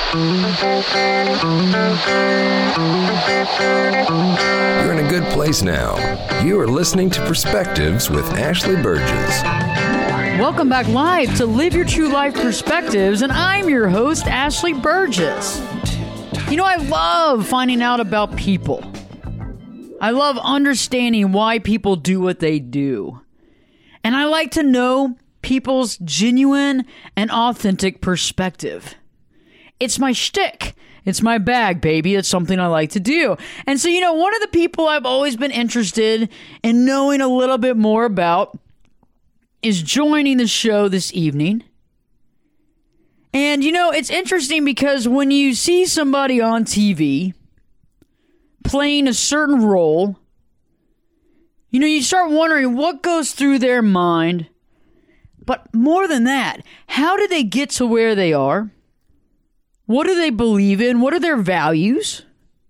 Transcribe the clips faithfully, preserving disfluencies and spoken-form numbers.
You're in a good place now. You are listening to Perspectives with Ashley Burgess. Welcome back live to Live Your True Life Perspectives, and I'm your host, Ashley Burgess. You know, I love finding out about people. I love understanding why people do what they do. And I like to know people's genuine and authentic perspective. It's my shtick. It's my bag, baby. It's something I like to do. And so, you know, one of the people I've always been interested in knowing a little bit more about is joining the show this evening. And, you know, it's interesting because when you see somebody on T V playing a certain role, you know, you start wondering what goes through their mind. But more than that, how did they get to where they are? What do they believe in? What are their values?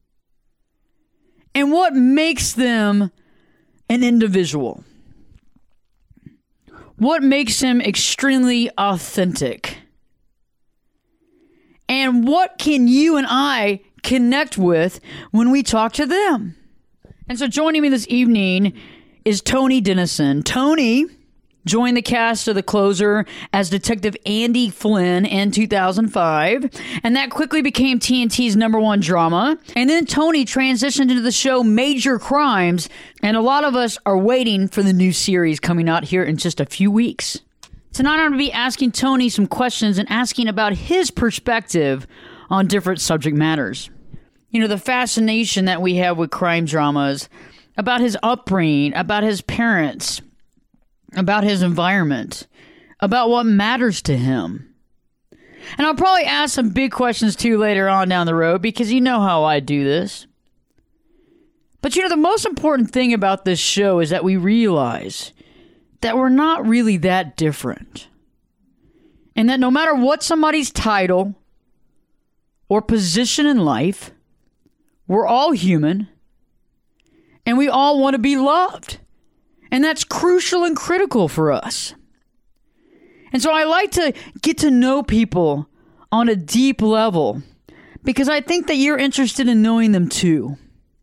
And what makes them an individual? What makes them extremely authentic? And what can you and I connect with when we talk to them? And so joining me this evening is Tony Dennison. Tony joined the cast of The Closer as Detective Andy Flynn in two thousand five, and that quickly became T N T's number one drama. And then Tony transitioned into the show Major Crimes, and a lot of us are waiting for the new series coming out here in just a few weeks. Tonight I'm going to be asking Tony some questions and asking about his perspective on different subject matters. You know, the fascination that we have with crime dramas, about his upbringing, about his parents, about his environment, about what matters to him. And I'll probably ask some big questions too later on down the road because you know how I do this. But you know, the most important thing about this show is that we realize that we're not really that different. And that no matter what somebody's title or position in life, we're all human and we all want to be loved. And that's crucial and critical for us. And so I like to get to know people on a deep level because I think that you're interested in knowing them too.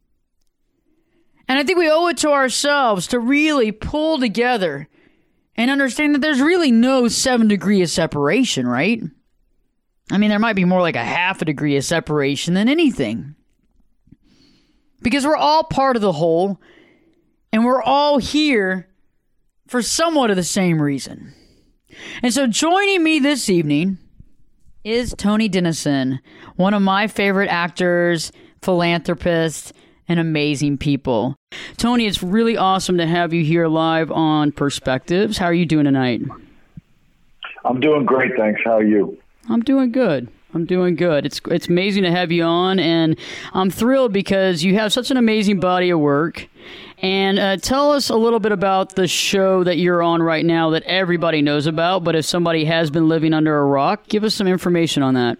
And I think we owe it to ourselves to really pull together and understand that there's really no seven degree of separation, right? I mean, there might be more like a half a degree of separation than anything. Because we're all part of the whole. And we're all here for somewhat of the same reason. And so joining me this evening is Tony Dennison, one of my favorite actors, philanthropists, and amazing people. Tony, it's really awesome to have you here live on Perspectives. How are you doing tonight? I'm doing great, thanks. How are you? I'm doing good. I'm doing good. It's it's amazing to have you on, and I'm thrilled because you have such an amazing body of work. And uh, tell us a little bit about the show that you're on right now that everybody knows about, but if somebody has been living under a rock, give us some information on that.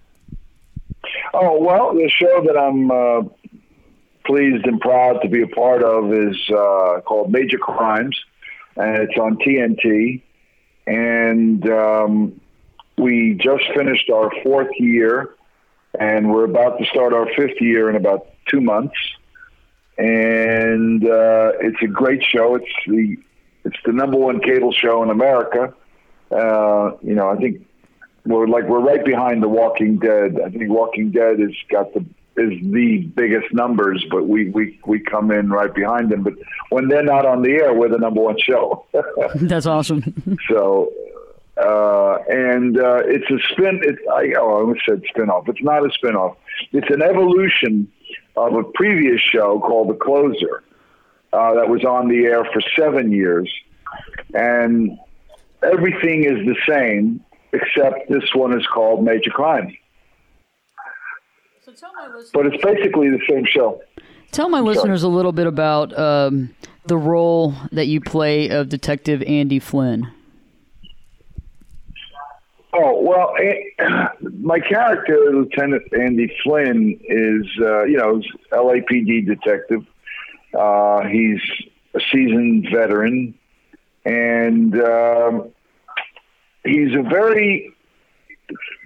Oh, well, the show that I'm uh, pleased and proud to be a part of is uh, called Major Crimes, and it's on T N T. And um, we just finished our fourth year, and we're about to start our fifth year in about two months. And uh, it's a great show. It's the it's the number one cable show in America. Uh, you know, I think we're like we're right behind The Walking Dead. I think Walking Dead has got the is the biggest numbers, but we, we, we come in right behind them. But when they're not on the air, we're the number one show. That's awesome. So, uh, and uh, it's a spin. It's I oh I almost said spinoff. It's not a spinoff. It's an evolution of a previous show called The Closer uh, that was on the air for seven years. And everything is the same, except this one is called Major Crimes. So tell my listeners, but it's basically the same show. Tell my listeners a little bit about um, the role that you play of Detective Andy Flynn. Oh, well, my character, Lieutenant Andy Flynn, is, uh, you know, L A P D detective. Uh, he's a seasoned veteran, and um, he's a very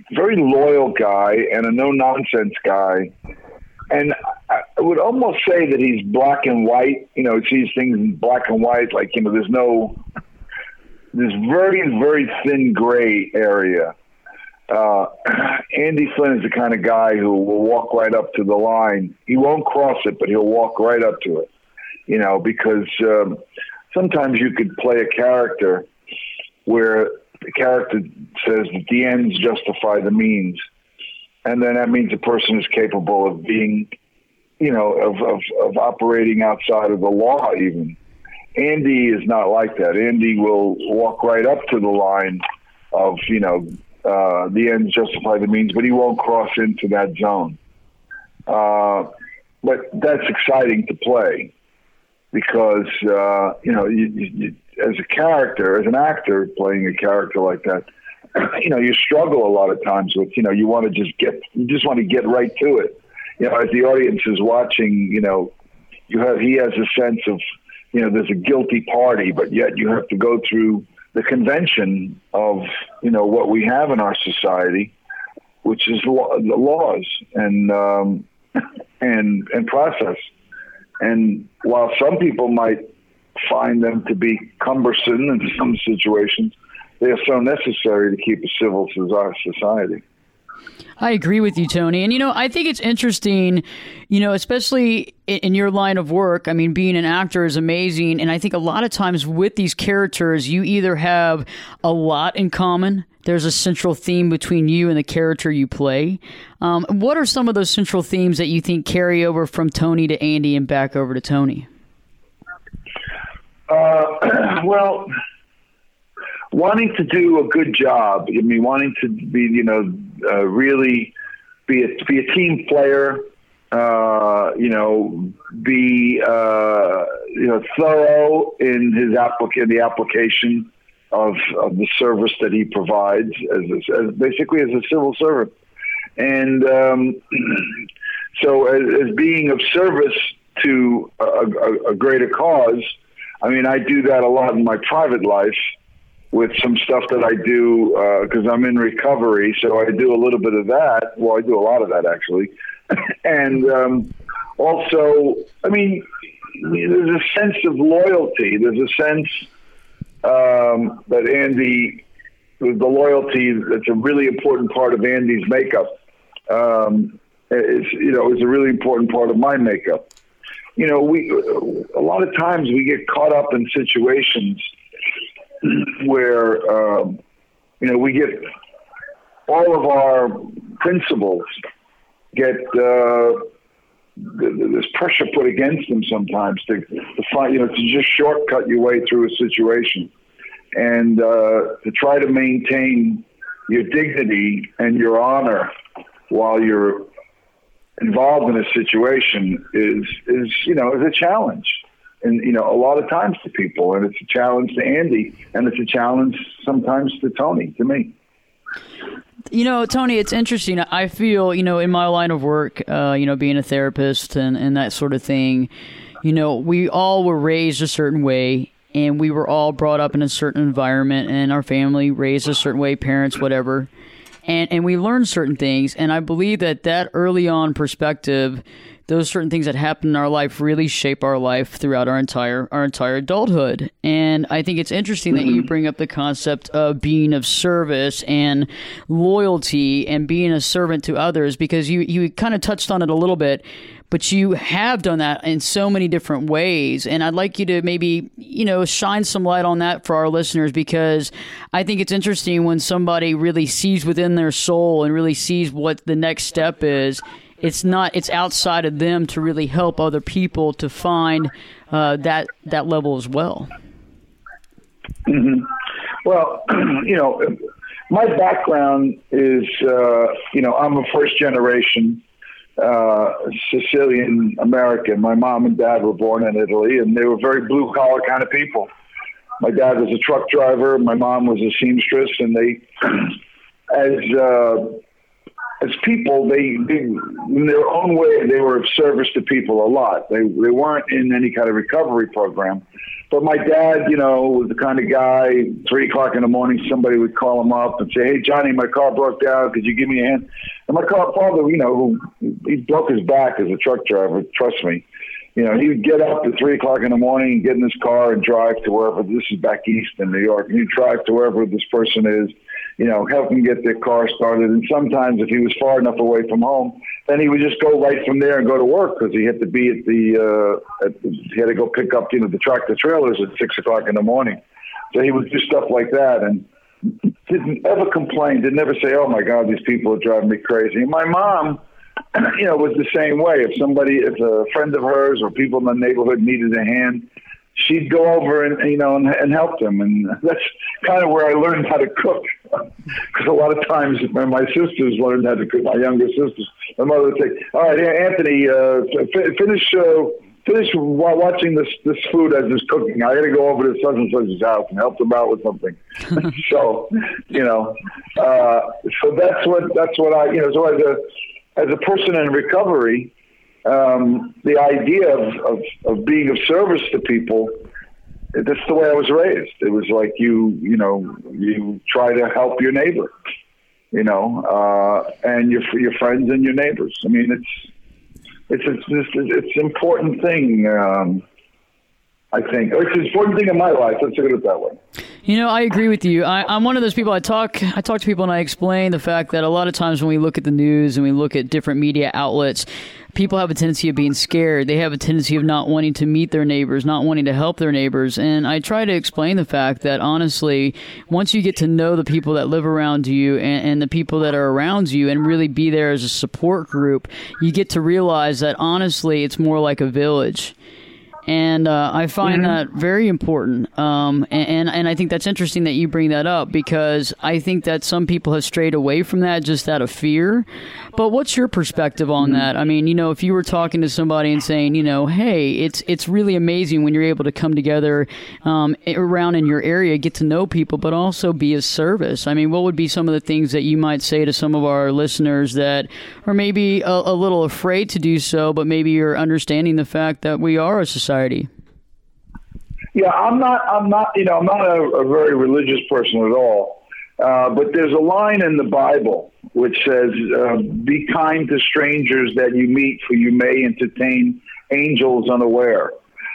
very loyal guy and a no-nonsense guy. And I would almost say that he's black and white. You know, he sees things in black and white, like, you know, there's no, there's very, very thin gray area. Uh, Andy Flynn is the kind of guy who will walk right up to the line. He won't cross it, but he'll walk right up to it, you know, because um, sometimes you could play a character where the character says that the ends justify the means. And then that means a person is capable of being, you know, of, of, of operating outside of the law even. Andy is not like that. Andy will walk right up to the line of, you know, uh, the ends justify the means, but he won't cross into that zone. Uh, but that's exciting to play because, uh, you know, you, you, as a character, as an actor playing a character like that, you know, you struggle a lot of times with, you know, you want to just get, you just want to get right to it. You know, as the audience is watching, you know, you have, he has a sense of, you know, there's a guilty party, but yet you have to go through the convention of, you know, what we have in our society, which is law, the laws and, um, and, and process. And while some people might find them to be cumbersome in some situations, they are so necessary to keep a civil society. I agree with you, Tony. And, you know, I think it's interesting, you know, especially in your line of work. I mean, being an actor is amazing. And I think a lot of times with these characters, you either have a lot in common. There's a central theme between you and the character you play. Um, what are some of those central themes that you think carry over from Tony to Andy and back over to Tony? Uh, well... Wanting to do a good job. I mean, wanting to be, you know, uh, really be a, be a team player, uh, you know, be, uh, you know, thorough in his applic- in the application of, of the service that he provides as, a, as basically as a civil servant. And um, so as, as being of service to a, a, a greater cause, I mean, I do that a lot in my private life, with some stuff that I do because uh, I'm in recovery, so I do a little bit of that. Well, I do a lot of that, actually. and um, also, I mean, there's a sense of loyalty. There's a sense um, that Andy, the loyalty, that's a really important part of Andy's makeup. Um, is, you know, is a really important part of my makeup. You know, we a lot of times we get caught up in situations where, um, you know, we get all of our principles get uh, there's pressure put against them sometimes to, to find, you know, to just shortcut your way through a situation and uh, to try to maintain your dignity and your honor while you're involved in a situation is, is you know, is a challenge. And, you know, a lot of times to people, and it's a challenge to Andy, and it's a challenge sometimes to Tony, to me. You know, Tony, it's interesting. I feel, you know, in my line of work, uh, you know, being a therapist and, and that sort of thing, you know, we all were raised a certain way, and we were all brought up in a certain environment, and our family raised a certain way, parents, whatever. And, and we learned certain things, and I believe that that early on perspective, those certain things that happen in our life really shape our life throughout our entire our entire adulthood. And I think it's interesting that you bring up the concept of being of service and loyalty and being a servant to others, because you, you kind of touched on it a little bit, but you have done that in so many different ways. And I'd like you to maybe, you know, shine some light on that for our listeners, because I think it's interesting when somebody really sees within their soul and really sees what the next step is. It's not, it's outside of them to really help other people to find uh, that that level as well. Mm-hmm. Well, you know, my background is, uh, you know, I'm a first generation uh, Sicilian American. My mom and dad were born in Italy, and they were very blue collar kind of people. My dad was a truck driver. My mom was a seamstress, and they, as uh, as people, they, they, in their own way, they were of service to people a lot. They they weren't in any kind of recovery program. But my dad, you know, was the kind of guy, three o'clock in the morning, somebody would call him up and say, hey, Johnny, my car broke down. Could you give me a hand? And my car father, you know, who he broke his back as a truck driver, trust me. You know, he would get up at three o'clock in the morning and get in his car and drive to wherever, this is back east in New York, and he'd drive to wherever this person is, you know, help them get their car started. And sometimes if he was far enough away from home, then he would just go right from there and go to work because he had to be at the, uh, at the, he had to go pick up, you know, the tractor trailers at six o'clock in the morning. So he would do stuff like that and didn't ever complain, didn't ever say, oh my God, these people are driving me crazy. And my mom, you know, was the same way. If somebody, if a friend of hers or people in the neighborhood needed a hand, she'd go over and, you know, and, and help them. And that's kind of where I learned how to cook. Because a lot of times when my sisters learned how to cook, my younger sisters, my mother would say, all right, Anthony, uh, f- finish uh, finish watching this this food as it's cooking. I got to go over to such and such's house and help them out with something. So, you know, uh, so that's what, that's what I, you know, so as a, as a person in recovery, um, the idea of, of, of being of service to people, that's the way I was raised. It was like you, you know, you try to help your neighbor, you know, uh, and your your friends and your neighbors. I mean, it's it's it's it's, it's an important thing. Um, I think it's an important thing in my life. Let's look at it that way. You know, I agree with you. I, I'm one of those people. I talk. I talk to people and I explain the fact that a lot of times when we look at the news and we look at different media outlets, people have a tendency of being scared. They have a tendency of not wanting to meet their neighbors, not wanting to help their neighbors. And I try to explain the fact that, honestly, once you get to know the people that live around you and, and the people that are around you and really be there as a support group, you get to realize that, honestly, it's more like a village. And uh, I find mm-hmm. that very important. Um, and, and, and I think that's interesting that you bring that up because I think that some people have strayed away from that just out of fear. But what's your perspective on mm-hmm. that? I mean, you know, if you were talking to somebody and saying, you know, hey, it's it's really amazing when you're able to come together um, around in your area, get to know people, but also be of service. I mean, what would be some of the things that you might say to some of our listeners that are maybe a, a little afraid to do so, but maybe you're understanding the fact that we are a society? Yeah, I'm not, I'm not, you know, I'm not a, a very religious person at all. Uh, but there's a line in the Bible which says, uh, be kind to strangers that you meet, for you may entertain angels unaware.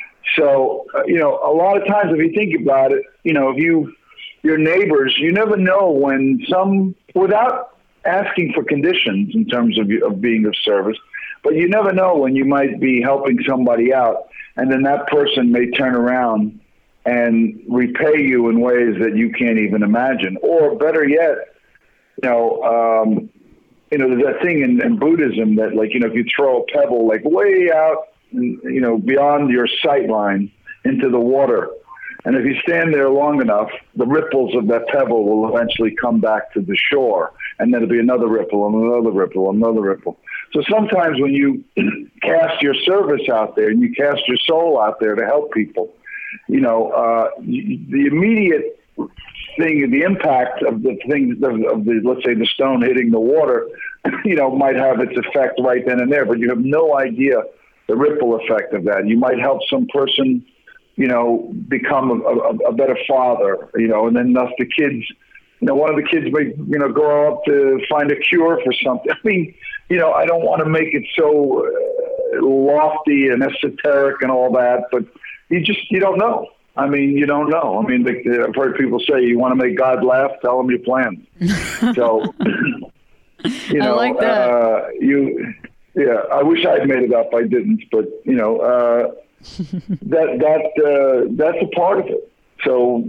So, uh, you know, a lot of times if you think about it, you know, if you, your neighbors, you never know when some, without asking for conditions in terms of, of being of service, but you never know when you might be helping somebody out. And then that person may turn around and repay you in ways that you can't even imagine. Or better yet, you know, um, you know, there's that thing in, in Buddhism that, like, you know, if you throw a pebble like way out, you know, beyond your sight line into the water, and if you stand there long enough, the ripples of that pebble will eventually come back to the shore, and then there'll be another ripple and another ripple, another ripple. So sometimes when you cast your service out there and you cast your soul out there to help people, you know, uh, the immediate thing, the impact of the things of, of the, let's say, the stone hitting the water, you know, might have its effect right then and there, but you have no idea the ripple effect of that. You might help some person, you know, become a, a, a better father, you know, and then thus the kids, you know, one of the kids may, you know, grow up to find a cure for something. I mean, you know, I don't want to make it so uh, lofty and esoteric and all that, but you just, you don't know. I mean, you don't know. I mean, the, I've heard people say, you want to make God laugh, tell him your plan. So, you know, I like that. Uh, you, yeah, I wish I'd made it up. I didn't, but you know, uh, that, that, uh, that's a part of it. So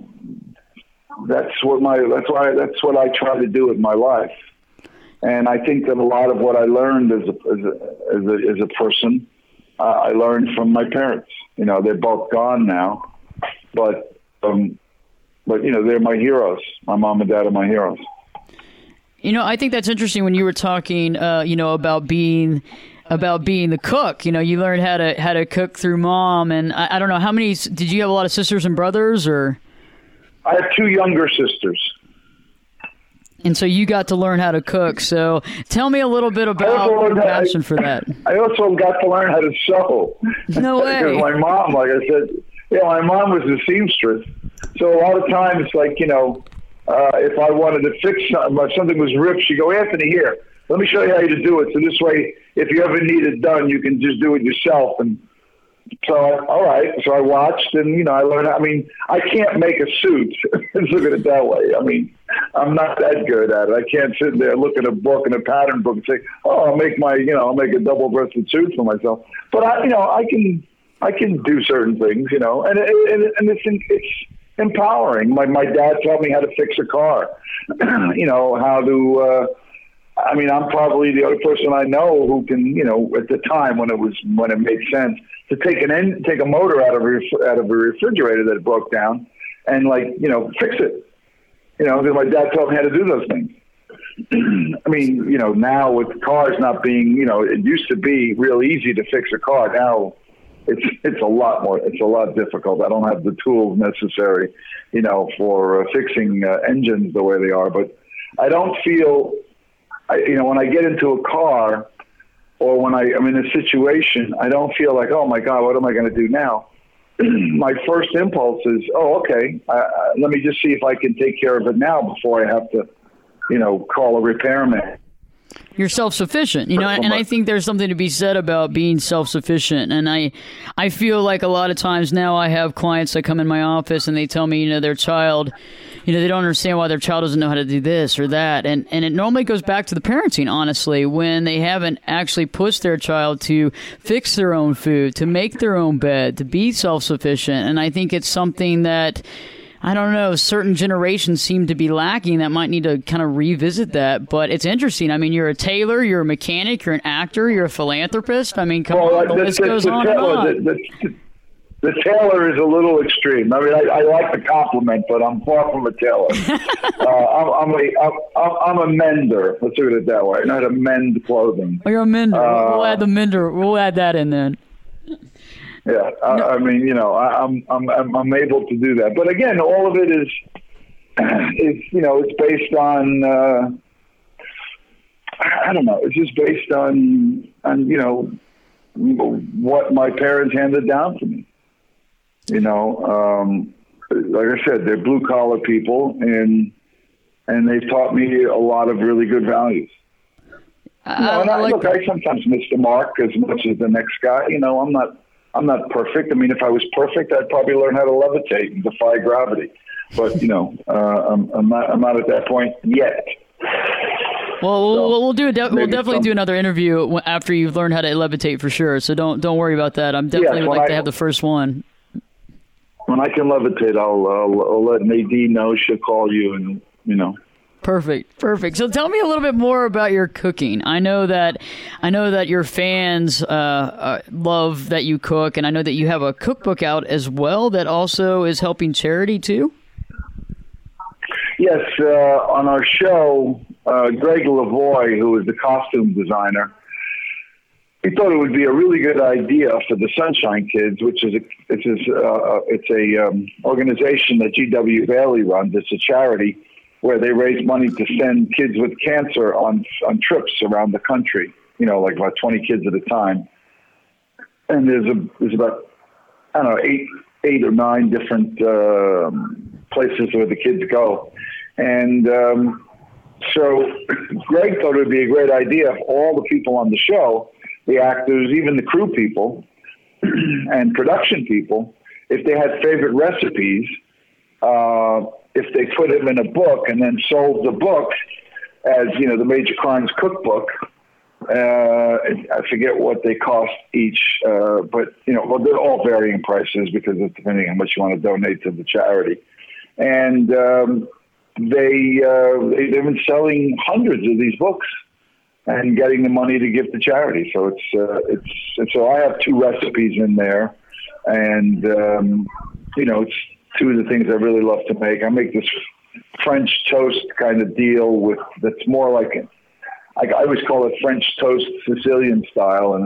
that's what my, that's why, that's what I try to do in my life. And I think that a lot of what I learned as a, as a, as a, as a person, uh, I learned from my parents. You know, they're both gone now, but, um, but, you know, they're my heroes. My mom and dad are my heroes. You know, I think that's interesting when you were talking, uh, you know, about being, about being the cook. You know, you learned how to, how to cook through mom. And I, I don't know, how many, did you have a lot of sisters and brothers or? I have two younger sisters. And so you got to learn how to cook. So tell me a little bit about your passion for that. I also got to learn how to sew. No way. Because my mom, like I said, yeah, my mom was a seamstress. So a lot of times, like, you know, uh, if I wanted to fix something, if something was ripped, she'd go, Anthony, here, let me show you how to do it. So this way, if you ever need it done, you can just do it yourself. And so, all right. So I watched and, you know, I learned, I mean, I can't make a suit. Let's look at it that way. I mean, I'm not that good at it. I can't sit there, look at a book and a pattern book and say, oh, I'll make my, you know, I'll make a double-breasted suit for myself. But I, you know, I can, I can do certain things, you know, and, and, and it's, it's empowering. My, my dad taught me how to fix a car, you know, how to, uh, I mean, I'm probably the only person I know who can, you know, at the time when it was, when it made sense, to take an en- take a motor out of a, out of a refrigerator that broke down and, like, you know, fix it. You know, because my dad taught me how to do those things. I mean, you know, now with cars not being, you know, it used to be real easy to fix a car. Now it's it's a lot more, it's a lot difficult. I don't have the tools necessary, you know, for uh, fixing uh, engines the way they are. But I don't feel, I, you know, when I get into a car or when I, I'm in a situation, I don't feel like, oh my God, what am I going to do now? My first impulse is, oh, okay, uh, let me just see if I can take care of it now before I have to, you know, call a repairman. You're self-sufficient, you know, and I think there's something to be said about being self-sufficient. And I, I feel like a lot of times now I have clients that come in my office and they tell me, you know, their child, you know, they don't understand why their child doesn't know how to do this or that. And, and it normally goes back to the parenting, honestly, when they haven't actually pushed their child to fix their own food, to make their own bed, to be self-sufficient. And I think it's something that, I don't know, certain generations seem to be lacking that might need to kind of revisit that. But it's interesting. I mean, you're a tailor, you're a mechanic, you're an actor, you're a philanthropist. I mean, come well, on, the, the list the, goes the, on the, and on. The, the, the tailor is a little extreme. I mean, I, I like the compliment, but I'm far from a tailor. uh, I'm, I'm, a, I'm, I'm a mender. Let's do it that way. Not a mend clothing. Oh, you're a mender. Uh, we'll add the mender. We'll add that in then. Yeah, I, no. I mean, you know, I, I'm I'm I'm able to do that, but again, all of it is is you know, it's based on uh, I don't know, it's just based on on you know what my parents handed down to me. You know, um, like I said, they're blue collar people, and and they've taught me a lot of really good values. Uh, you know, and I, I like look, that. I sometimes miss the mark as much as the next guy. You know, I'm not. I'm not perfect. I mean, if I was perfect, I'd probably learn how to levitate and defy gravity. But, you know, uh, I'm, I'm not I'm not at that point yet. Well, so we'll, we'll do a de- we'll definitely some, do another interview after you've learned how to levitate for sure. So don't don't worry about that. I'm definitely yes, would like I, to have the first one. When I can levitate, I'll, I'll, I'll let Nadine know. She'll call you and, you know. Perfect, perfect. So tell me a little bit more about your cooking. I know that I know that your fans uh, uh, love that you cook, and I know that you have a cookbook out as well that also is helping charity too. Yes, uh, on our show, uh, Greg Lavoie, who is the costume designer, he thought it would be a really good idea for the Sunshine Kids, which is a it's a, uh, it's a um, organization that G W Bailey runs. It's a charity where they raise money to send kids with cancer on on trips around the country, you know, like about twenty kids at a time. And there's a there's about, I don't know, eight eight or nine different uh, places where the kids go. And um, so Greg thought it would be a great idea if all the people on the show, the actors, even the crew people and production people, if they had favorite recipes, uh, if they put them in a book and then sold the book as, you know, the Major Crimes Cookbook. Uh, I forget what they cost each, uh, but, you know, well, they're all varying prices because it's depending on how much you want to donate to the charity. And um, they, uh, they, they've been selling hundreds of these books and getting the money to give to charity. So it's, uh, it's, and so I have two recipes in there, and, um, you know, it's two of the things I really love to make. I make this French toast kind of deal with, that's more like, a, I, I always call it French toast Sicilian style. And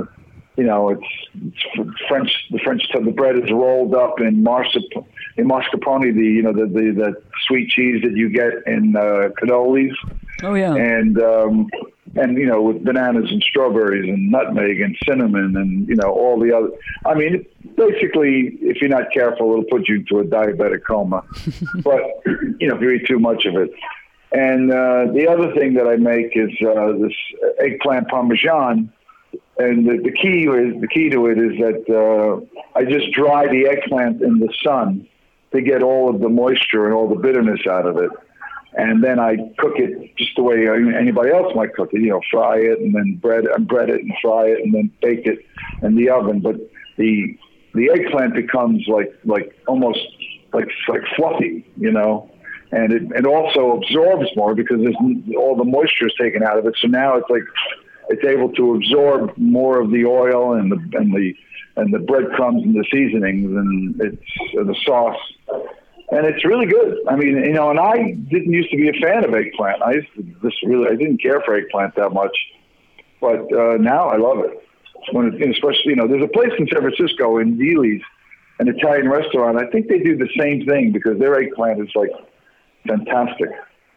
you know, it's, it's French. The French the bread is rolled up in mascarpone, in mascarpone, the you know the, the the sweet cheese that you get in uh, cannolis. Oh yeah. And um, and you know, with bananas and strawberries and nutmeg and cinnamon and you know all the other. I mean, basically, if you're not careful, it'll put you into a diabetic coma. But you know, if you eat too much of it. And uh, the other thing that I make is uh, this eggplant parmesan. And the, the key is the key to it is that uh, I just dry the eggplant in the sun to get all of the moisture and all the bitterness out of it, and then I cook it just the way anybody else might cook it. You know, fry it and then bread and bread it and fry it and then bake it in the oven. But the the eggplant becomes like like almost like like fluffy, you know, and it it also absorbs more because there's all the moisture is taken out of it. So now it's like it's able to absorb more of the oil and the and the and the breadcrumbs and the seasonings and it's and the sauce, and it's really good. I mean, you know, and I didn't used to be a fan of eggplant. I used to just really I didn't care for eggplant that much, but uh, now I love it. When it, especially you know, there's a place in San Francisco in Dealey's, an Italian restaurant. I think they do the same thing because their eggplant is like fantastic.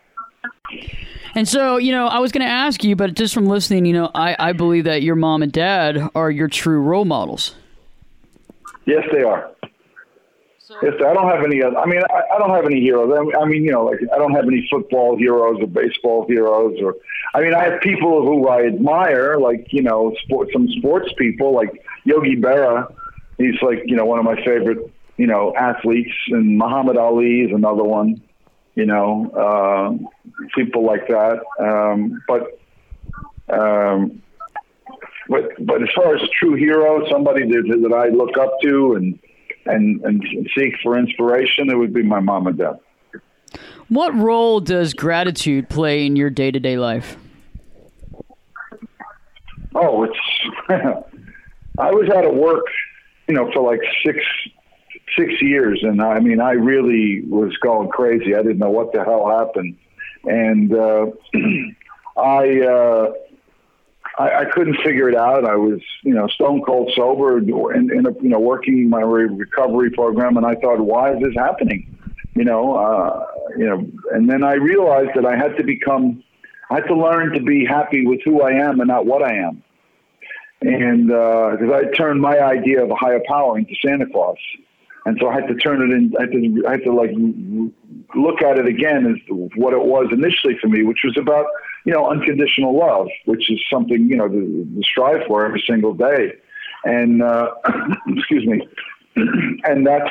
And so, you know, I was going to ask you, but just from listening, you know, I, I believe that your mom and dad are your true role models. Yes, they are. So, yes, I don't have any other, I mean, I, I don't have any heroes. I, I mean, you know, like I don't have any football heroes or baseball heroes or, I mean, I have people who I admire, like, you know, sport, some sports people like Yogi Berra. He's like, you know, one of my favorite, you know, athletes, and Muhammad Ali is another one. You know, uh, people like that. Um, but, um, but, but as far as a true hero, somebody that, that I look up to and, and, and seek for inspiration, it would be my mom and dad. What role does gratitude play in your day-to-day life? Oh, it's, I was out of work, you know, for like six six years. And I mean, I really was going crazy. I didn't know what the hell happened. And, uh, I, uh, I, I couldn't figure it out. I was, you know, stone cold sober and, and, you know, working my recovery program. And I thought, why is this happening? You know, uh, you know, and then I realized that I had to become, I had to learn to be happy with who I am and not what I am. And, uh, cause I turned my idea of a higher power into Santa Claus. And so I had to turn it in, I had to, I had to like look at it again as what it was initially for me, which was about, you know, unconditional love, which is something, you know, to, to strive for every single day. And, uh, excuse me. And that's,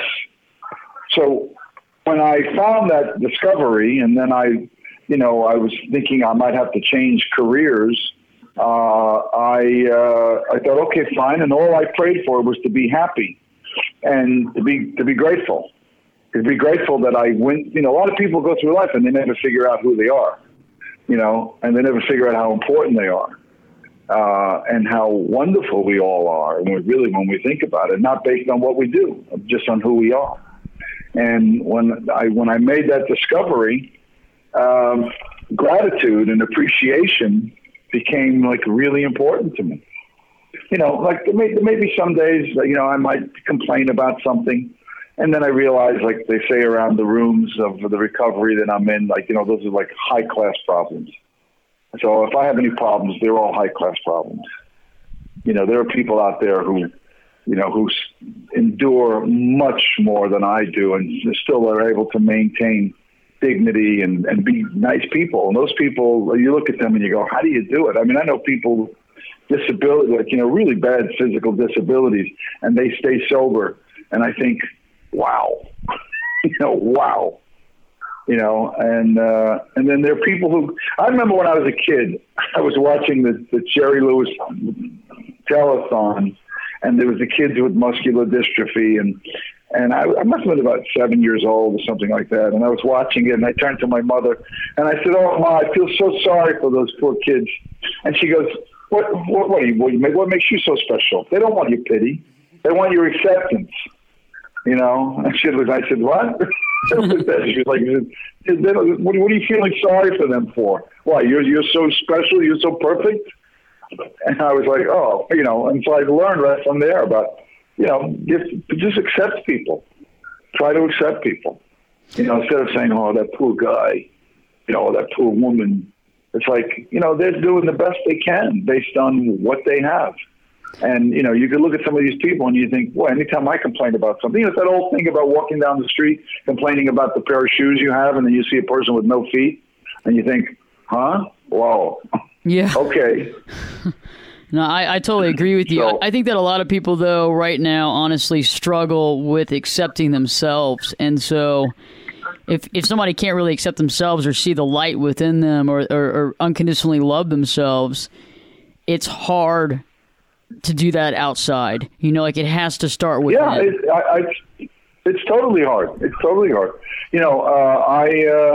so when I found that discovery and then I, you know, I was thinking I might have to change careers. Uh, I, uh, I thought, okay, fine. And all I prayed for was to be happy. And to be to be grateful, to be grateful that I went. You know, a lot of people go through life and they never figure out who they are, you know, and they never figure out how important they are, uh, and how wonderful we all are. And we really, when we think about it, not based on what we do, just on who we are. And when I when I made that discovery, um, gratitude and appreciation became like really important to me. You know, like there may, there may be some days, you know, I might complain about something. And then I realize, like they say around the rooms of the recovery that I'm in, like, you know, those are like high class problems. So if I have any problems, they're all high class problems. You know, there are people out there who, you know, who endure much more than I do and still are able to maintain dignity and, and be nice people. And those people, you look at them and you go, how do you do it? I mean, I know people disability, like, you know, really bad physical disabilities, and they stay sober. And I think, wow, you know, wow, you know, and, uh, and then there are people who, I remember when I was a kid, I was watching the, the Jerry Lewis telethon, and there was the kids with muscular dystrophy, and, and I, I must have been about seven years old or something like that. And I was watching it, and I turned to my mother and I said, oh, Ma, I feel so sorry for those poor kids. And she goes, What, what, what, you, what makes you so special? They don't want your pity. They want your acceptance. You know? And she was, I said, what? She was like, what, what are you feeling sorry for them for? Why, you're, you're so special? You're so perfect? And I was like, oh, you know, and so I learned right from there about, you know, just, just accept people. Try to accept people. You know, instead of saying, oh, that poor guy, you know, that poor woman. It's like, you know, they're doing the best they can based on what they have. And, you know, you could look at some of these people and you think, boy, anytime I complain about something, you know, it's that old thing about walking down the street, complaining about the pair of shoes you have, and then you see a person with no feet, and you think, huh? Whoa. Yeah. Okay. No, I, I totally agree with you. So, I think that a lot of people, though, right now, honestly, struggle with accepting themselves. And so if if somebody can't really accept themselves or see the light within them or, or, or unconditionally love themselves, it's hard to do that outside. You know, like it has to start with. Yeah, it, I, I, it's totally hard. It's totally hard. You know, uh, I uh,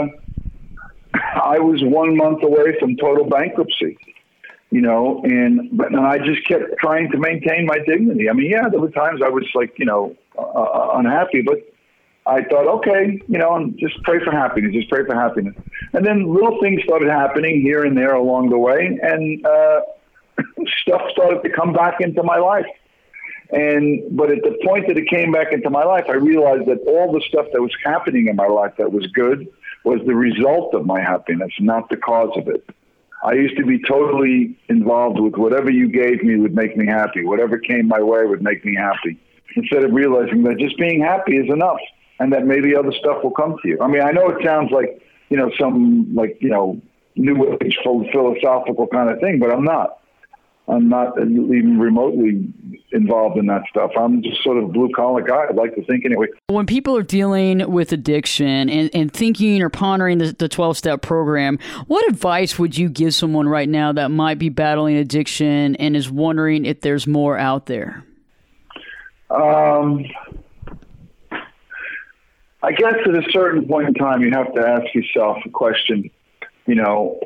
I was one month away from total bankruptcy. You know, and but and I just kept trying to maintain my dignity. I mean, yeah, there were times I was like, you know, uh, unhappy, but I thought, okay, you know, and just pray for happiness, just pray for happiness. And then little things started happening here and there along the way, and uh, stuff started to come back into my life. And but at the point that it came back into my life, I realized that all the stuff that was happening in my life that was good was the result of my happiness, not the cause of it. I used to be totally involved with whatever you gave me would make me happy. Whatever came my way would make me happy. Instead of realizing that just being happy is enough and that maybe other stuff will come to you. I mean, I know it sounds like, you know, some like, you know, new age philosophical kind of thing, but I'm not. I'm not even remotely involved in that stuff. I'm just sort of blue collar guy. I'd like to think anyway. When people are dealing with addiction and, and thinking or pondering the, the twelve-step program, what advice would you give someone right now that might be battling addiction and is wondering if there's more out there? Um, I guess at a certain point in time, you have to ask yourself a question, you know,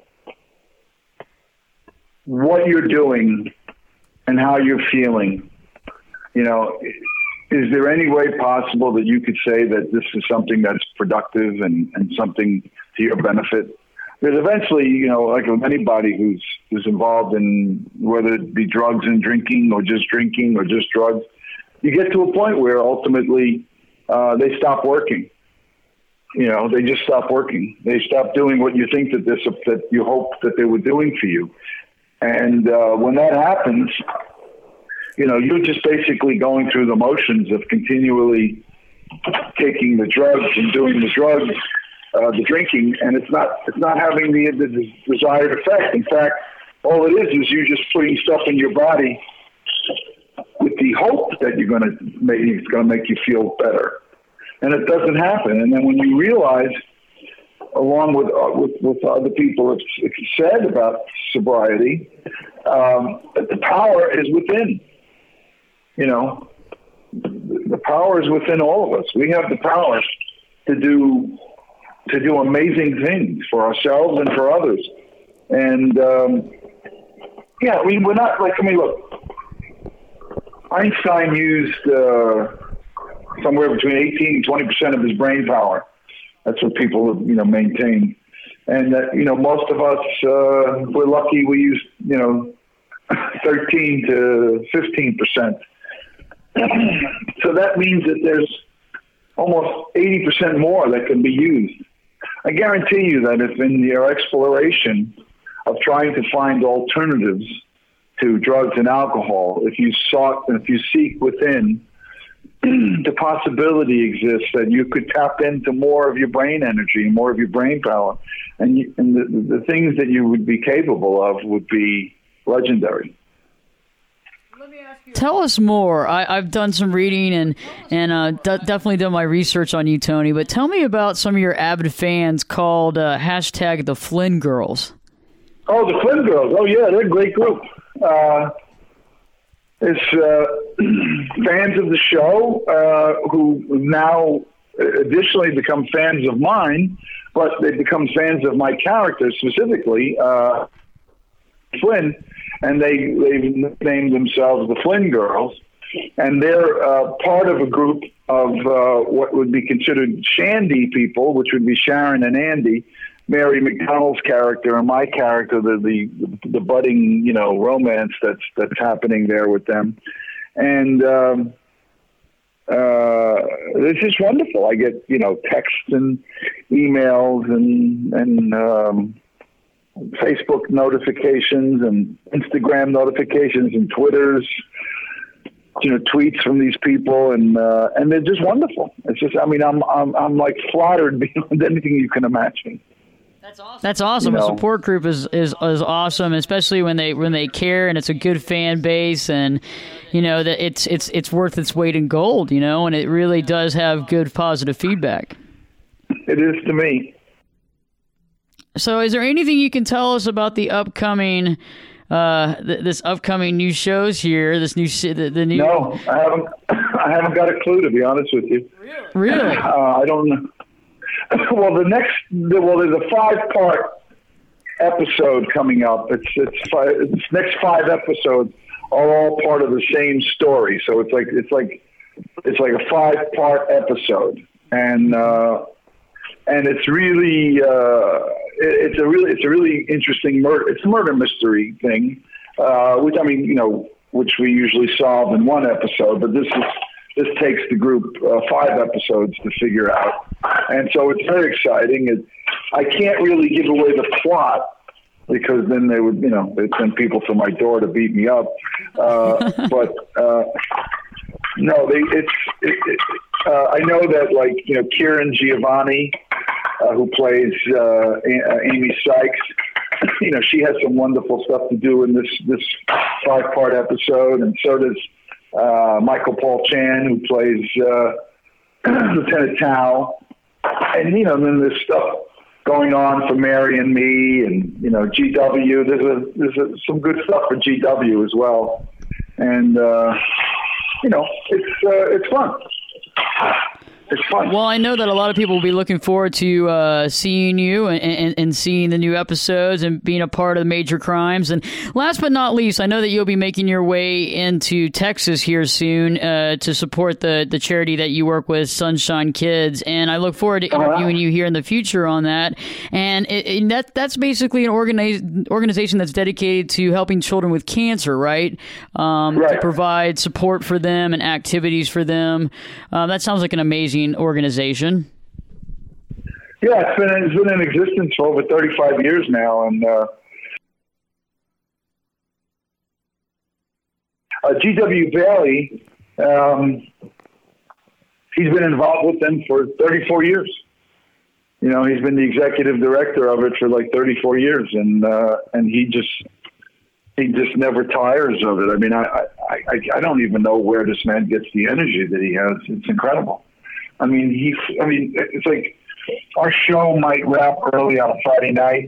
what you're doing and how you're feeling. You know, is there any way possible that you could say that this is something that's productive and, and something to your benefit? Because eventually, you know, like with anybody who's, who's involved in whether it be drugs and drinking or just drinking or just drugs, you get to a point where ultimately uh, they stop working. You know, they just stop working. They stop doing what you think that this, that you hope that they were doing for you. And uh, when that happens, you know, you're just basically going through the motions of continually taking the drugs and doing the drugs, uh, the drinking, and it's not it's not having the, the desired effect. In fact, all it is is you just putting stuff in your body with the hope that you're going to make it's going to make you feel better, and it doesn't happen. And then when you realize, along with, uh, with with other people have said about sobriety, um, that the power is within. You know, the power is within all of us. We have the power to do to do amazing things for ourselves and for others. And um, yeah, I mean, we're not like I mean, look, Einstein used uh, somewhere between eighteen and twenty percent of his brain power. That's what people, you know, maintain. And, uh, you know, most of us, uh, we're lucky we use, you know, thirteen to fifteen percent. So that means that there's almost eighty percent more that can be used. I guarantee you that if in your exploration of trying to find alternatives to drugs and alcohol, if you sought, if you seek within, the possibility exists that you could tap into more of your brain energy, more of your brain power, and, you, and the, the things that you would be capable of would be legendary. Tell us more. I, I've done some reading and and uh, d- definitely done my research on you, Tony. But tell me about some of your avid fans called uh, hashtag the Flynn Girls. Oh, the Flynn Girls. Oh, yeah, they're a great group. Uh, It's uh, fans of the show uh, who now additionally become fans of mine, but they become fans of my character specifically, uh, Flynn, and they they've named themselves the Flynn Girls, and they're uh, part of a group of uh, what would be considered Shandy people, which would be Sharon and Andy, Mary McDonnell's character and my character, the the, the budding, you know, romance that's that's happening there with them, and um, uh, it's just wonderful. I get, you know, texts and emails and and um, Facebook notifications and Instagram notifications and Twitters, you know, tweets from these people, and uh, and they're just wonderful. It's just, I mean, I'm I'm I'm like flattered beyond anything you can imagine. That's awesome. That's awesome. You know? A support group is, is is awesome, especially when they when they care and it's a good fan base, and you know that it's it's it's worth its weight in gold. You know, and it really does have good positive feedback. It is to me. So, is there anything you can tell us about the upcoming, uh, th- this upcoming new shows here? This new the, the new. No, I haven't. I haven't got a clue, to be honest with you. Really? Really? Uh, I don't know. Well, the next, well, there's a five-part episode coming up. It's it's five, it's next five episodes are all part of the same story. So it's like it's like it's like a five-part episode, and uh, and it's really uh, it, it's a really it's a really interesting murder. It's a murder mystery thing, uh, which I mean, you know, which we usually solve in one episode, but this is. This takes the group uh, five episodes to figure out. And so it's very exciting. It, I can't really give away the plot because then they would, you know, they'd send people to my door to beat me up. Uh, but uh, no, they, it's, it, it, uh, I know that, like, you know, Kieran Giovanni, uh, who plays uh, A- Amy Sykes, you know, she has some wonderful stuff to do in this, this five-part episode, and so does Uh, Michael Paul Chan, who plays uh, Lieutenant Tao, and you know, then there's stuff going on for Mary and me, and you know, G W. There's a there's a, some good stuff for G W as well, and uh, you know, it's uh, it's fun. It's fun. Well, I know that a lot of people will be looking forward to uh, seeing you and, and, and seeing the new episodes and being a part of the Major Crimes. And last but not least, I know that you'll be making your way into Texas here soon uh, to support the, the charity that you work with, Sunshine Kids. And I look forward to interviewing you here in the future on that. And it, it, that that's basically an organize, organization that's dedicated to helping children with cancer, right? Um, right. To provide support for them and activities for them. Uh, that sounds like an amazing organization. Yeah, it's been it's been in existence for over thirty-five years now, and uh, uh, G W Bailey, um, he's been involved with them for thirty-four years. You know, he's been the executive director of it for like thirty-four years, and uh, and he just he just never tires of it. I mean, I, I I I don't even know where this man gets the energy that he has. It's incredible. I mean, he. I mean, it's like our show might wrap early on a Friday night,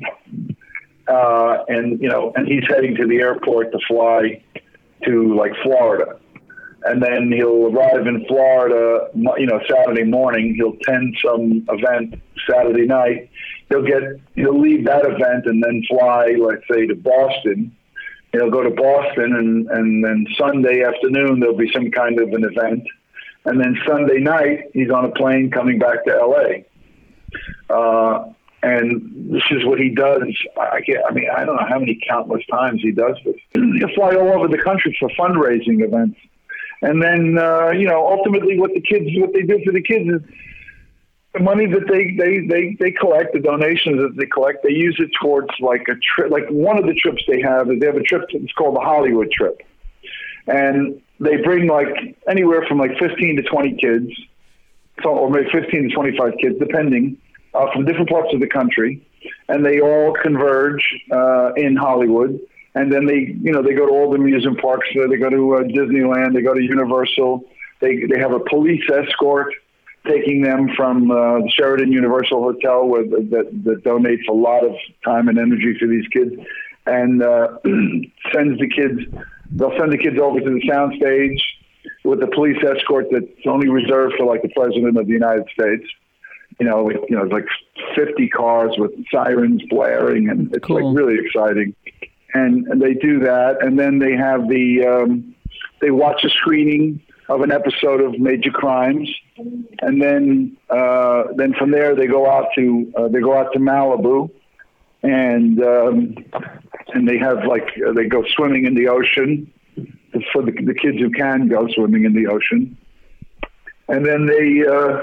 uh, and you know, and he's heading to the airport to fly to like Florida, and then he'll arrive in Florida, you know, Saturday morning. He'll attend some event Saturday night. He'll get he'll leave that event and then fly, let's say, to Boston. He'll go to Boston, and and then Sunday afternoon there'll be some kind of an event. And then Sunday night, he's on a plane coming back to L A. Uh, and this is what he does. I, can't, I mean, I don't know how many countless times he does this. He'll fly all over the country for fundraising events. And then, uh, you know, ultimately what the kids, what they do for the kids is the money that they, they, they, they collect, the donations that they collect, they use it towards like a trip. Like one of the trips they have is they have a trip, it's called the Hollywood trip. And they bring like anywhere from like fifteen to twenty kids, so, or maybe fifteen to twenty-five kids, depending, uh, from different parts of the country, and they all converge uh, in Hollywood. And then they, you know, they go to all the amusement parks. So they go to uh, Disneyland. They go to Universal. They they have a police escort taking them from uh, the Sheraton Universal Hotel, where the, that, that donates a lot of time and energy for these kids, and uh, sends the kids. They'll send the kids over to the soundstage with a police escort that's only reserved for like the president of the United States. You know, like, you know, like fifty cars with sirens blaring, and it's cool. Like really exciting. And, and they do that, and then they have the um, they watch a screening of an episode of Major Crimes, and then uh, then from there they go out to uh, they go out to Malibu, and um, and they have like uh, they go swimming in the ocean for the, the kids who can go swimming in the ocean, and then they uh,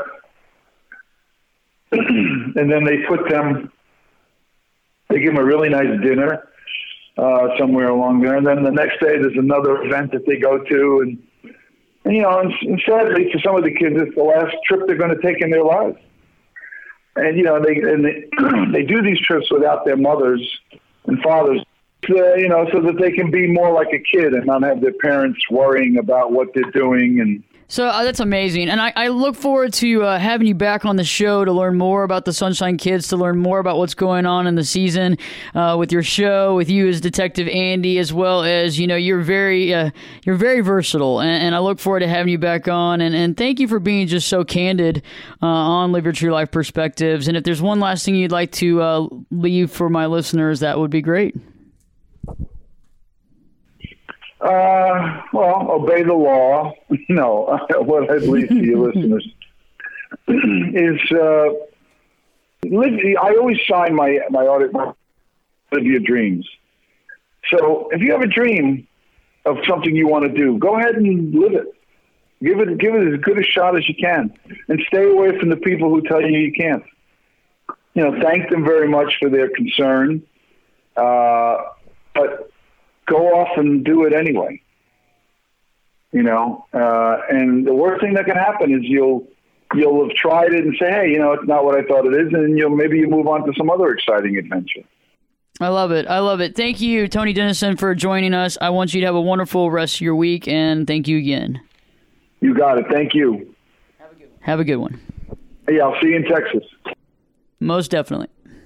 and then they put them they give them a really nice dinner uh, somewhere along there, and then the next day there's another event that they go to, and. And, you know, and, and sadly, for some of the kids, it's the last trip they're going to take in their lives. And, you know, they and they, they do these trips without their mothers and fathers, uh, you know, so that they can be more like a kid and not have their parents worrying about what they're doing. And So uh, that's amazing. And I, I look forward to uh, having you back on the show to learn more about the Sunshine Kids, to learn more about what's going on in the season uh, with your show, with you as Detective Andy, as well as, you know, you're very uh, you're very versatile. And, and I look forward to having you back on. And, and thank you for being just so candid uh, on Live Your True Life Perspectives. And if there's one last thing you'd like to uh, leave for my listeners, that would be great. Uh, well, obey the law. No, what I'd leave to your listeners is, uh, live, I always sign my, my audit, live your dreams. So if you have a dream of something you want to do, go ahead and live it. Give it, give it as good a shot as you can, and stay away from the people who tell you you can't. You know, thank them very much for their concern. Uh, but go off and do it anyway, you know. Uh, and the worst thing that can happen is you'll you'll have tried it and say, hey, you know, it's not what I thought it is, and you'll maybe you move on to some other exciting adventure. I love it. I love it. Thank you, Tony Dennison, for joining us. I want you to have a wonderful rest of your week, and thank you again. You got it. Thank you. Have a good one. Have a good one. Yeah, I'll see you in Texas. Most definitely.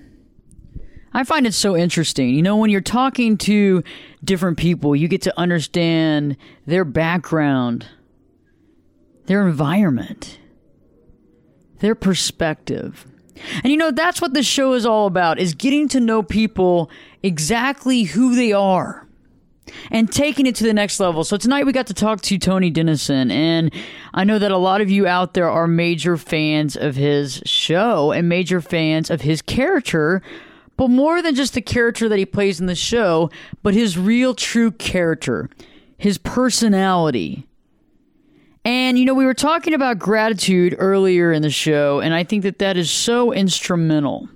I find it so interesting. You know, when you're talking to different people, you get to understand their background, their environment, their perspective. And, you know, that's what this show is all about, is getting to know people exactly who they are and taking it to the next level. So tonight we got to talk to Tony Dennison, and I know that a lot of you out there are major fans of his show and major fans of his character, but more than just the character that he plays in the show, but his real true character, his personality. And, you know, we were talking about gratitude earlier in the show, and I think that that is so instrumental.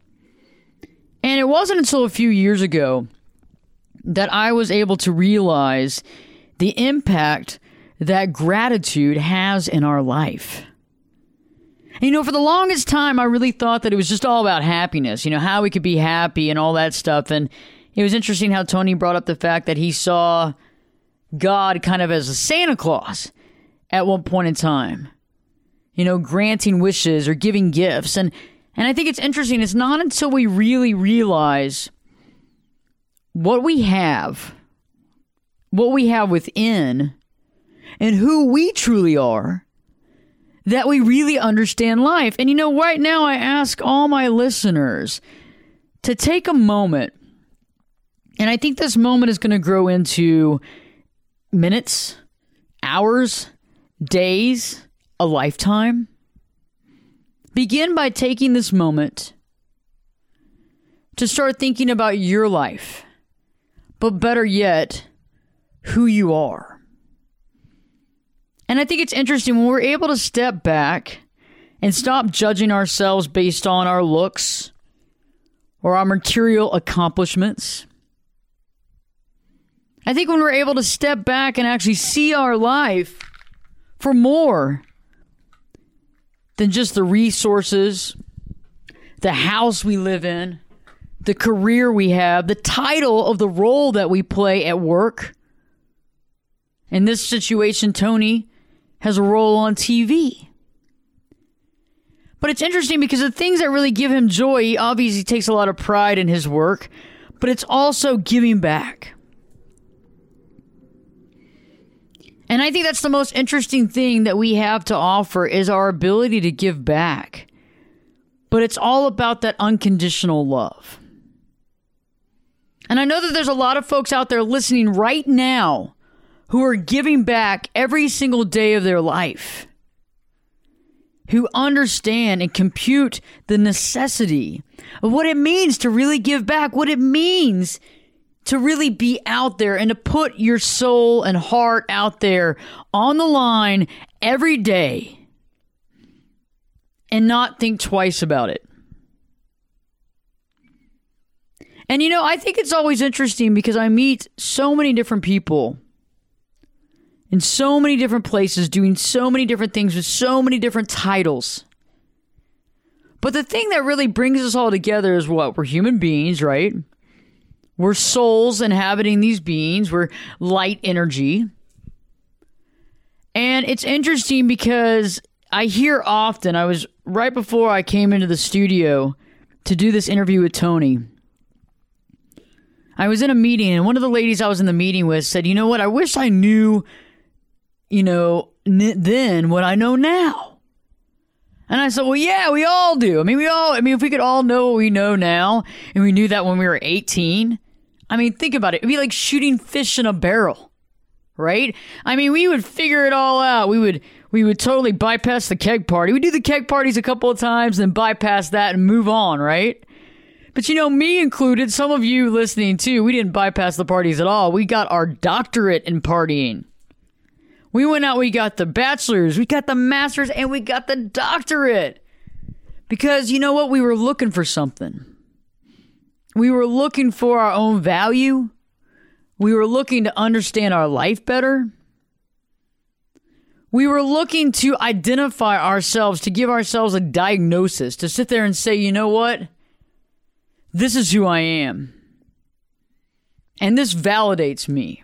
And it wasn't until a few years ago that I was able to realize the impact that gratitude has in our life. You know, for the longest time, I really thought that it was just all about happiness, you know, how we could be happy and all that stuff. And it was interesting how Tony brought up the fact that he saw God kind of as a Santa Claus at one point in time, you know, granting wishes or giving gifts. And, and I think it's interesting. It's not until we really realize what we have, what we have within, and who we truly are, that we really understand life. And, you know, right now I ask all my listeners to take a moment, and I think this moment is going to grow into minutes, hours, days, a lifetime. Begin by taking this moment to start thinking about your life, but better yet, who you are. And I think it's interesting when we're able to step back and stop judging ourselves based on our looks or our material accomplishments. I think when we're able to step back and actually see our life for more than just the resources, the house we live in, the career we have, the title of the role that we play at work. In this situation, Tony has a role on T V. But it's interesting because the things that really give him joy, he obviously takes a lot of pride in his work, but it's also giving back. And I think that's the most interesting thing that we have to offer is our ability to give back. But it's all about that unconditional love. And I know that there's a lot of folks out there listening right now who are giving back every single day of their life, who understand and compute the necessity of what it means to really give back, what it means to really be out there and to put your soul and heart out there on the line every day and not think twice about it. And you know, I think it's always interesting because I meet so many different people in so many different places, doing so many different things with so many different titles. But the thing that really brings us all together is what? We're human beings, right? We're souls inhabiting these beings. We're light energy. And it's interesting because I hear often, I was right before I came into the studio to do this interview with Tony, I was in a meeting, and one of the ladies I was in the meeting with said, you know what, I wish I knew, you know, n- then what I know now. And I said, well, yeah, we all do. I mean, we all, I mean, if we could all know what we know now, and we knew that when we were eighteen, I mean, think about it. It'd be like shooting fish in a barrel, right? I mean, we would figure it all out. We would, we would totally bypass the keg party. We'd do the keg parties a couple of times, then bypass that and move on, right? But you know, me included, some of you listening too, we didn't bypass the parties at all. We got our doctorate in partying. We went out, we got the bachelor's, we got the master's, and we got the doctorate. Because you know what? We were looking for something. We were looking for our own value. We were looking to understand our life better. We were looking to identify ourselves, to give ourselves a diagnosis, to sit there and say, you know what? This is who I am. And this validates me.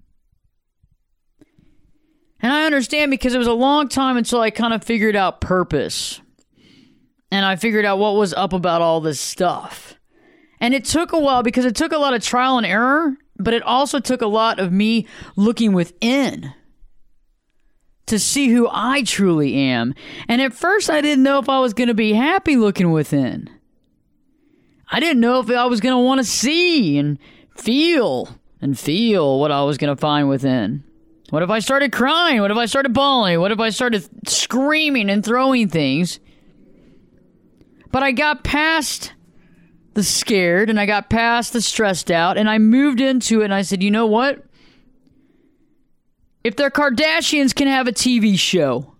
And I understand because it was a long time until I kind of figured out purpose. And I figured out what was up about all this stuff. And it took a while because it took a lot of trial and error, but it also took a lot of me looking within to see who I truly am. And at first I didn't know if I was going to be happy looking within. I didn't know if I was going to want to see and feel and feel what I was going to find within. What if I started crying? What if I started bawling? What if I started screaming and throwing things? But I got past the scared and I got past the stressed out and I moved into it and I said, you know what? If the Kardashians can have a T V show,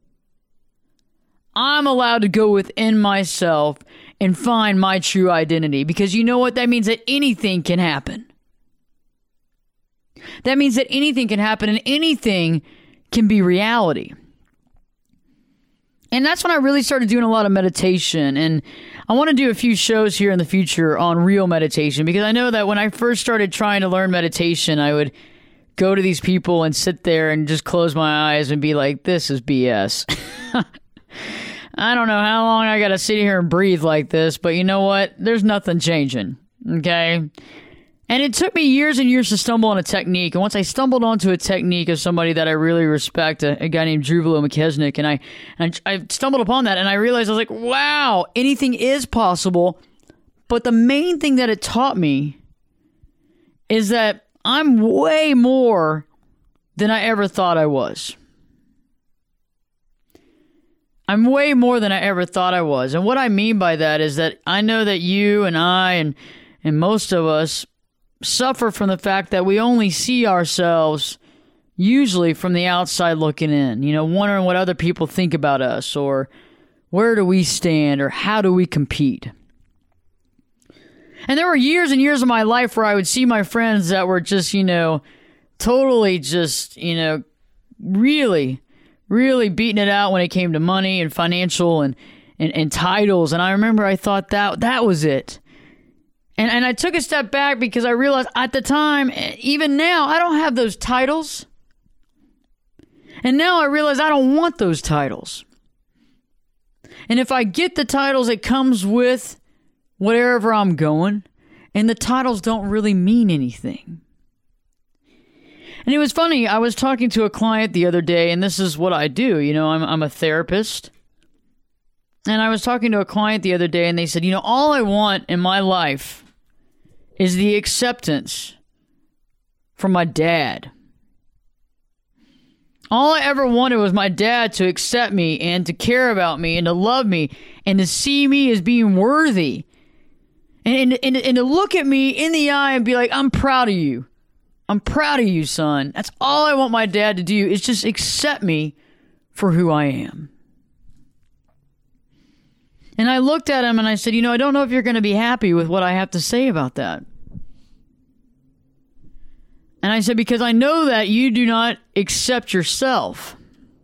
I'm allowed to go within myself and find my true identity. Because you know what? That means that anything can happen. That means that anything can happen and anything can be reality. And that's when I really started doing a lot of meditation. And I want to do a few shows here in the future on real meditation. Because I know that when I first started trying to learn meditation, I would go to these people and sit there and just close my eyes and be like, this is B S. I don't know how long I got to sit here and breathe like this, but you know what? There's nothing changing, okay? And it took me years and years to stumble on a technique. And once I stumbled onto a technique of somebody that I really respect, a, a guy named Druvalo McKesnick, and I, and I I stumbled upon that, and I realized I was like, wow, anything is possible. But the main thing that it taught me is that I'm way more than I ever thought I was. I'm way more than I ever thought I was. And what I mean by that is that I know that you and I and and most of us suffer from the fact that we only see ourselves usually from the outside looking in, you know, wondering what other people think about us, or where do we stand, or how do we compete. And there were years and years of my life where I would see my friends that were just, you know, totally just, you know, really really beating it out when it came to money and financial and, and, and titles. And I remember I thought that that was it. And and I took a step back because I realized at the time, even now, I don't have those titles. And now I realize I don't want those titles. And if I get the titles, it comes with wherever I'm going. And the titles don't really mean anything. And it was funny, I was talking to a client the other day, and this is what I do. You know, I'm I'm a therapist. And I was talking to a client the other day, and they said, you know, all I want in my life is the acceptance from my dad. All I ever wanted was my dad to accept me and to care about me and to love me and to see me as being worthy. And, and, and to look at me in the eye and be like, I'm proud of you. I'm proud of you, son. That's all I want my dad to do, is just accept me for who I am. And I looked at him and I said, you know, I don't know if you're going to be happy with what I have to say about that. And I said, because I know that you do not accept yourself.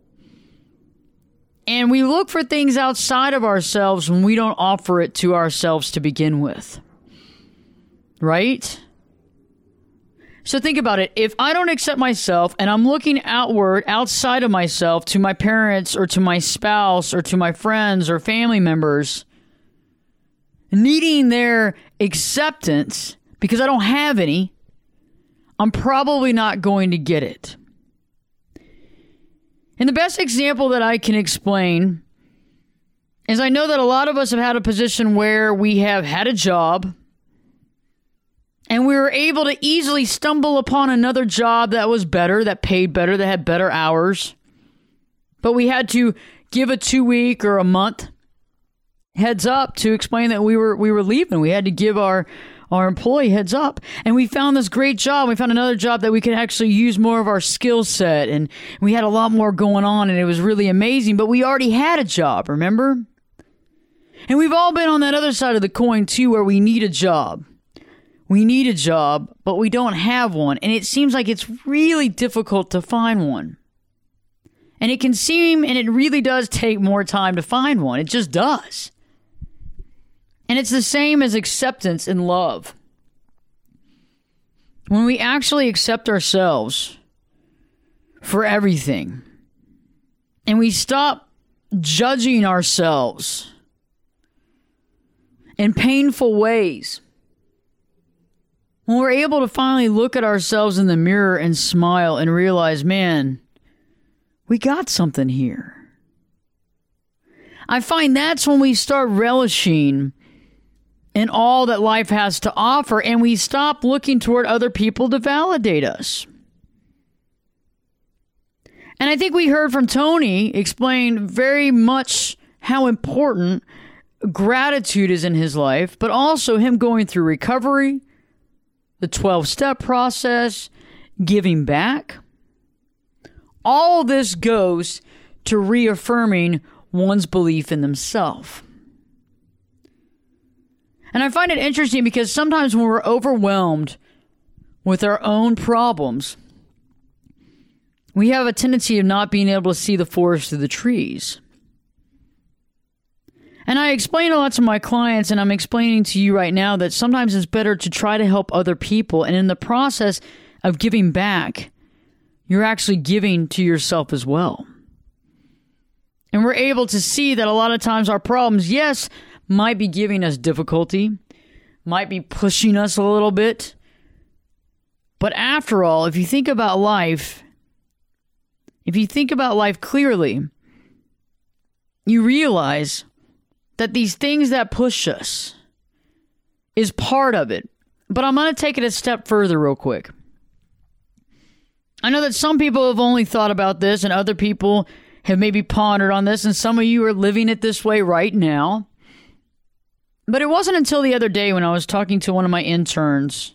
And we look for things outside of ourselves when we don't offer it to ourselves to begin with. Right? So think about it. If I don't accept myself and I'm looking outward, outside of myself, to my parents or to my spouse or to my friends or family members, needing their acceptance because I don't have any, I'm probably not going to get it. And the best example that I can explain is I know that a lot of us have had a position where we have had a job and we were able to easily stumble upon another job that was better, that paid better, that had better hours. But we had to give a two-week or a month heads up to explain that we were we were leaving. We had to give our, our employee heads up. And we found this great job. We found another job that we could actually use more of our skill set. And we had a lot more going on, and it was really amazing. But we already had a job, remember? And we've all been on that other side of the coin, too, where we need a job. We need a job, but we don't have one. And it seems like it's really difficult to find one. And it can seem, and it really does take more time to find one. It just does. And it's the same as acceptance in love. When we actually accept ourselves for everything, and we stop judging ourselves in painful ways, when we're able to finally look at ourselves in the mirror and smile and realize, man, we got something here. I find that's when we start relishing in all that life has to offer, and we stop looking toward other people to validate us. And I think we heard from Tony explain very much how important gratitude is in his life, but also him going through recovery, the twelve-step process, giving back. All this goes to reaffirming one's belief in themselves. And I find it interesting because sometimes when we're overwhelmed with our own problems, we have a tendency of not being able to see the forest through the trees. And I explain a lot to my clients, and I'm explaining to you right now that sometimes it's better to try to help other people. And in the process of giving back, you're actually giving to yourself as well. And we're able to see that a lot of times our problems, yes, might be giving us difficulty, might be pushing us a little bit. But after all, if you think about life, if you think about life clearly, you realize that these things that push us is part of it. But I'm going to take it a step further real quick. I know that some people have only thought about this and other people have maybe pondered on this, and some of you are living it this way right now. But it wasn't until the other day when I was talking to one of my interns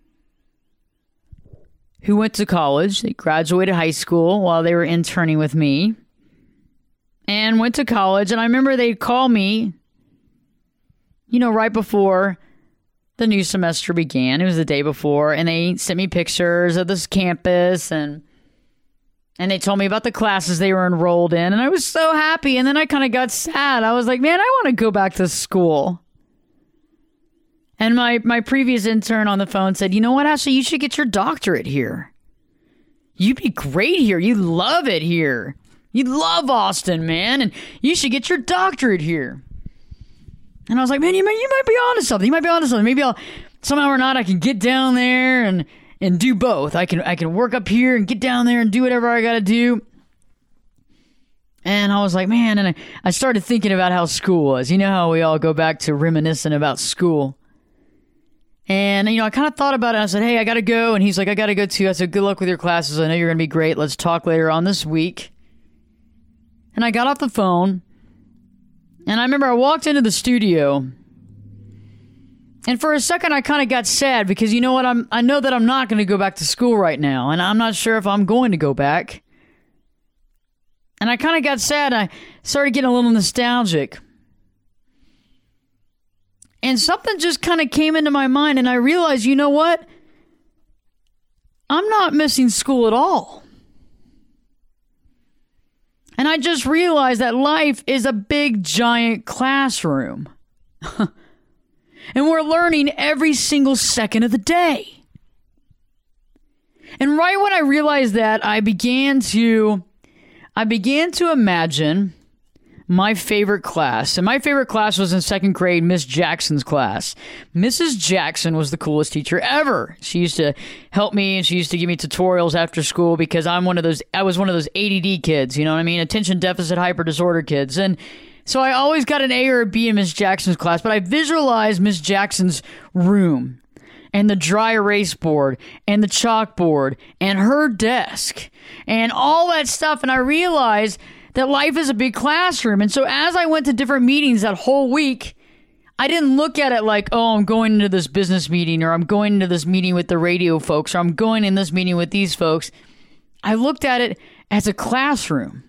who went to college. They graduated high school while they were interning with me and went to college. And I remember they'd call me, you know, right before the new semester began. It was the day before. And they sent me pictures of this campus and and they told me about the classes they were enrolled in. And I was so happy. And then I kind of got sad. I was like, man, I want to go back to school. And my, my previous intern on the phone said, you know what, Ashley, you should get your doctorate here. You'd be great here. You love it here. You love Austin, man. And you should get your doctorate here. And I was like, man, you might, you might be onto something. You might be onto something. Maybe I'll, somehow or not, I can get down there and, and do both. I can, I can work up here and get down there and do whatever I got to do. And I was like, man, and I, I started thinking about how school was. You know how we all go back to reminiscing about school. And, you know, I kind of thought about it. I said, hey, I got to go. And he's like, I got to go too. I said, good luck with your classes. I know you're going to be great. Let's talk later on this week. And I got off the phone. And I remember I walked into the studio. And for a second, I kind of got sad because, you know what? I'm, I know that I'm not going to go back to school right now. And I'm not sure if I'm going to go back. And I kind of got sad. I started getting a little nostalgic. And something just kind of came into my mind, and I realized, you know what? I'm not missing school at all. And I just realized that life is a big, giant classroom. And we're learning every single second of the day. And right when I realized that, I began to, I began to imagine my favorite class. And my favorite class was in second grade, Miss Jackson's class. Missus Jackson was the coolest teacher ever. She used to help me, and she used to give me tutorials after school because I'm one of those, I was one of those A D D kids, you know what I mean? Attention deficit hyper disorder kids. And so I always got an A or a B in Miss Jackson's class, but I visualized Miss Jackson's room and the dry erase board and the chalkboard and her desk and all that stuff. And I realized that life is a big classroom. And so as I went to different meetings that whole week, I didn't look at it like, oh, I'm going into this business meeting, or I'm going into this meeting with the radio folks, or I'm going in this meeting with these folks. I looked at it as a classroom.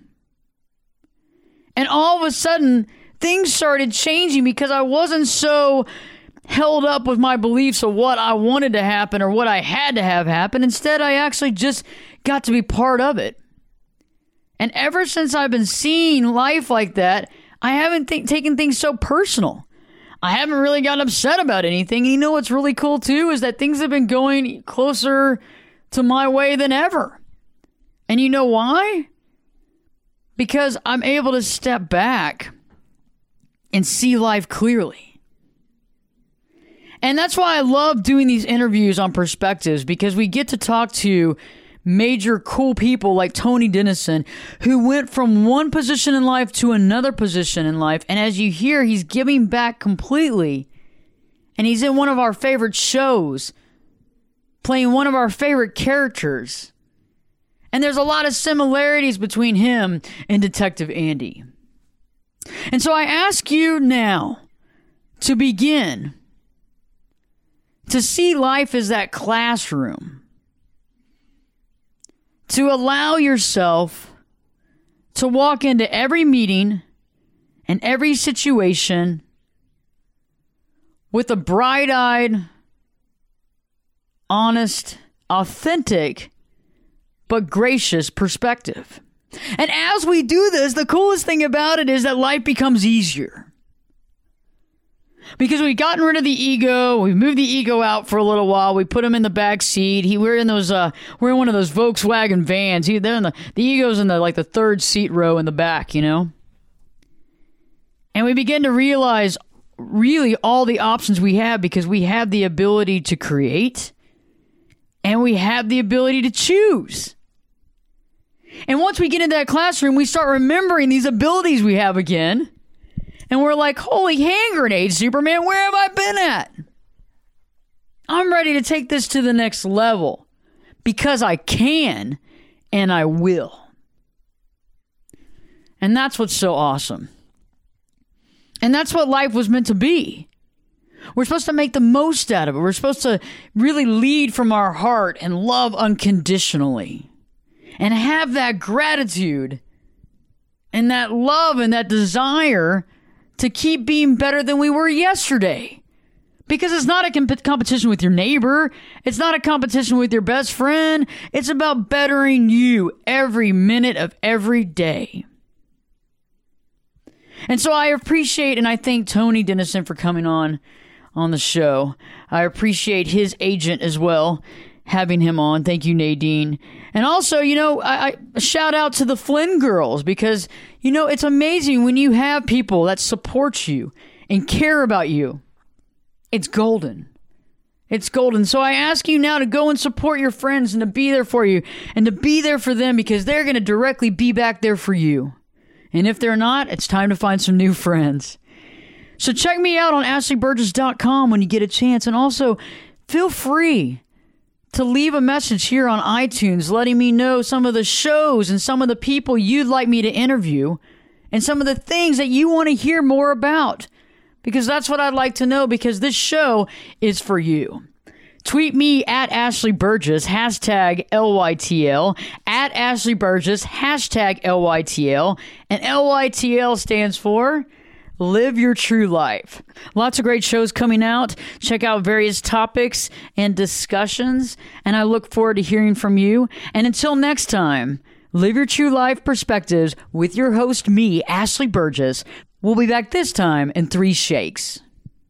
And all of a sudden, things started changing because I wasn't so held up with my beliefs of what I wanted to happen or what I had to have happen. Instead, I actually just got to be part of it. And ever since I've been seeing life like that, I haven't th- taken things so personal. I haven't really gotten upset about anything. And you know what's really cool too is that things have been going closer to my way than ever. And you know why? Because I'm able to step back and see life clearly. And that's why I love doing these interviews on Perspectives, because we get to talk to major cool people like Tony Dennison, who went from one position in life to another position in life. And as you hear, he's giving back completely. And he's in one of our favorite shows, playing one of our favorite characters. And there's a lot of similarities between him and Detective Andy. And so I ask you now to begin to see life as that classroom. To allow yourself to walk into every meeting and every situation with a bright-eyed, honest, authentic, but gracious perspective. And as we do this, the coolest thing about it is that life becomes easier. Because we've gotten rid of the ego, we moved the ego out for a little while. We put him in the back seat. He, we're in those, uh, we're in one of those Volkswagen vans. He, they're in the, the ego's in the like the third seat row in the back, you know. And we begin to realize really all the options we have, because we have the ability to create, and we have the ability to choose. And once we get into that classroom, we start remembering these abilities we have again. And we're like, holy hand grenade, Superman, where have I been at? I'm ready to take this to the next level because I can and I will. And that's what's so awesome. And that's what life was meant to be. We're supposed to make the most out of it. We're supposed to really lead from our heart and love unconditionally. And have that gratitude and that love and that desire to keep being better than we were yesterday. Because it's not a comp- competition with your neighbor. It's not a competition with your best friend. It's about bettering you every minute of every day. And so I appreciate and I thank Tony Dennison for coming on on the show. I appreciate his agent as well, having him on. Thank you, Nadine. And also, you know, I, I shout out to the Flynn girls, because, you know, it's amazing when you have people that support you and care about you. It's golden. It's golden. So I ask you now to go and support your friends and to be there for you and to be there for them, because they're going to directly be back there for you. And if they're not, it's time to find some new friends. So check me out on ashley burgess dot com when you get a chance. And also feel free to leave a message here on iTunes letting me know some of the shows and some of the people you'd like me to interview and some of the things that you want to hear more about. Because that's what I'd like to know, because this show is for you. Tweet me at Ashley Burgess, hashtag L Y T L, at Ashley Burgess, hashtag L Y T L, and L Y T L stands for Live Your True Life. Lots of great shows coming out. Check out various topics and discussions, and I look forward to hearing from you. And until next time, Live Your True Life Perspectives with your host, me, Ashley Burgess. We'll be back this time in three shakes.